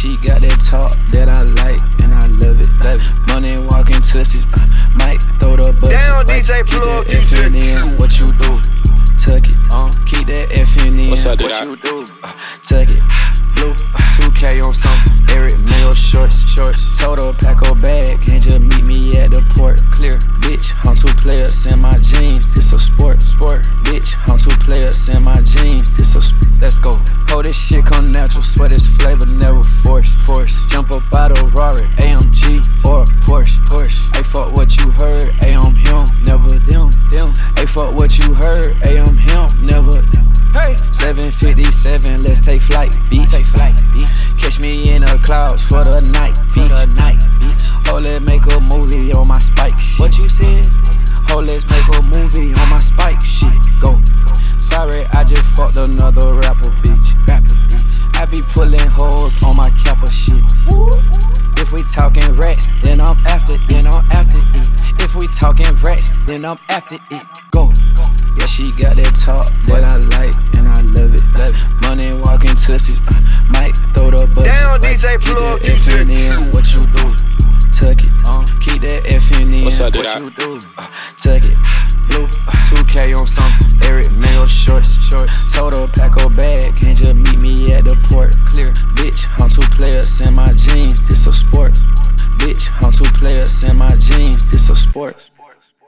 she got that talk that I like, and I love it. Money walking tussies, might throw the budget. Down, DJ, plug, DJ. In, what you do? Tuck it, keep that FN in. What's up, what dude? you do? Tuck it, blue, 2K on some Eric Mill shorts. Total Paco bag, can't just meet me at the port. Clear, bitch, I'm 2 players in my jeans. This a sport. Bitch, I'm 2 players in my jeans. This a let's go. Oh, this shit come natural, sweat is flavor, never force. Jump up out of Rari, AMG or Porsche. Hey, fuck what you heard, I'm him, never them. Hey, fuck what you heard, I'm him, never. Hey, 757, let's take flight, bitch. Catch me in the clouds for the night, bitch. Oh, let's make a movie on my spike shit. What you said? Oh, let's make a movie on my spike shit. Go. Sorry, I just fucked another rapper, bitch. I be pulling holes on my capper shit. If we talking rats, then I'm after it. If we talking rats, then I'm after it. Go. Yeah, she got that talk that I like, and I love it. Money walking tussies, might throw the budget. Down, DJ, plug, DJ. In, what you do? Tuck it, keep that FN in. What's up, what you do? Tuck it, blue, 2K on some Eric Mill shorts. Total Paco bag, can't just meet me at the port. Clear, bitch, I'm 2 players in my jeans. This a sport. Bitch, I'm 2 players in my jeans. This a sport.